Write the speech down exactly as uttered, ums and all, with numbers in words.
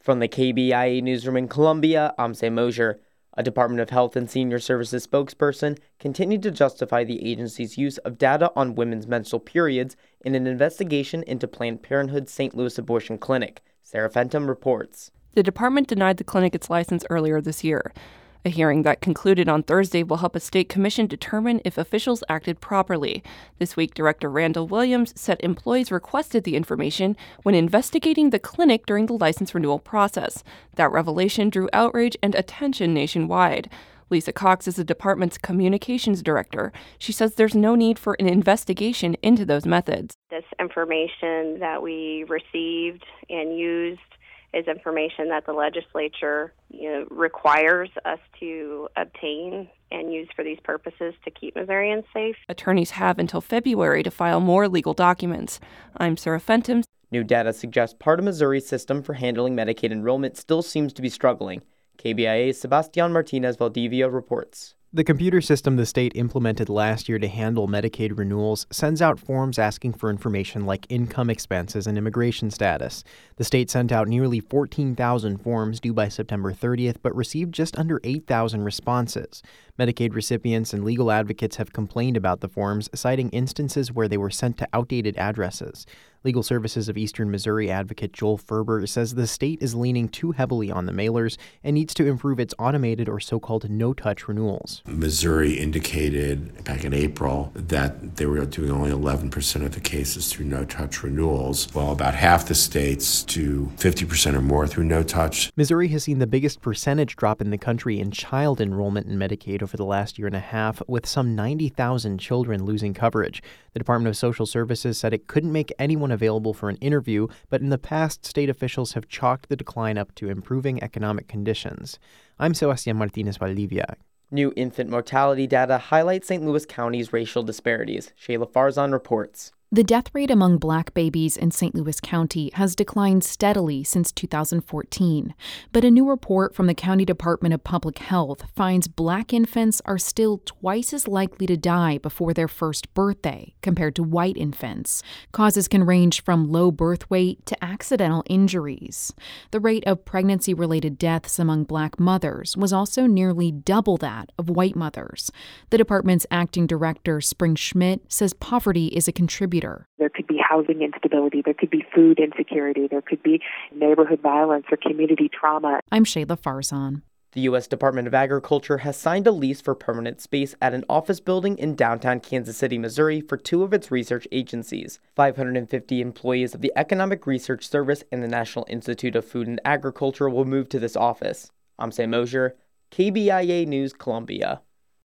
From the K B I A newsroom in Columbia, I'm Sam Mosier. A Department of Health and Senior Services spokesperson continued to justify the agency's use of data on women's menstrual periods in an investigation into Planned Parenthood's Saint Louis abortion clinic. Sarah Fenton reports. The department denied the clinic its license earlier this year. A hearing that concluded on Thursday will help a state commission determine if officials acted properly. This week, Director Randall Williams said employees requested the information when investigating the clinic during the license renewal process. That revelation drew outrage and attention nationwide. Lisa Cox is the department's communications director. She says there's no need for an investigation into those methods. This information that we received and used is information that the legislature, you know, requires us to obtain and use for these purposes to keep Missourians safe. Attorneys have until February to file more legal documents. I'm Sarah Fenton. New data suggests part of Missouri's system for handling Medicaid enrollment still seems to be struggling. K B I A's Sebastian Martinez Valdivia reports. The computer system the state implemented last year to handle Medicaid renewals sends out forms asking for information like income expenses and immigration status. The state sent out nearly fourteen thousand forms due by September thirtieth, but received just under eight thousand responses. Medicaid recipients and legal advocates have complained about the forms, citing instances where they were sent to outdated addresses. Legal Services of Eastern Missouri advocate Joel Ferber says the state is leaning too heavily on the mailers and needs to improve its automated or so-called no-touch renewals. Missouri indicated back in April that they were doing only eleven percent of the cases through no-touch renewals, while about half the states do fifty percent or more through no-touch. Missouri has seen the biggest percentage drop in the country in child enrollment in Medicaid over the last year and a half, with some ninety thousand children losing coverage. The Department of Social Services said it couldn't make anyone available for an interview, but in the past, state officials have chalked the decline up to improving economic conditions. I'm Sebastian Martinez Valdivia. New infant mortality data highlights Saint Louis County's racial disparities. Shayla Farzan reports. The death rate among Black babies in Saint Louis County has declined steadily since two thousand fourteen. But a new report from the County Department of Public Health finds Black infants are still twice as likely to die before their first birthday compared to white infants. Causes can range from low birth weight to accidental injuries. The rate of pregnancy-related deaths among Black mothers was also nearly double that of white mothers. The department's acting director, Spring Schmidt, says poverty is a contributor. There could be housing instability, there could be food insecurity, there could be neighborhood violence or community trauma. I'm Shayla Farzan. The U S Department of Agriculture has signed a lease for permanent space at an office building in downtown Kansas City, Missouri for two of its research agencies. five hundred fifty employees of the Economic Research Service and the National Institute of Food and Agriculture will move to this office. I'm Sam Mosier, K B I A News, Columbia.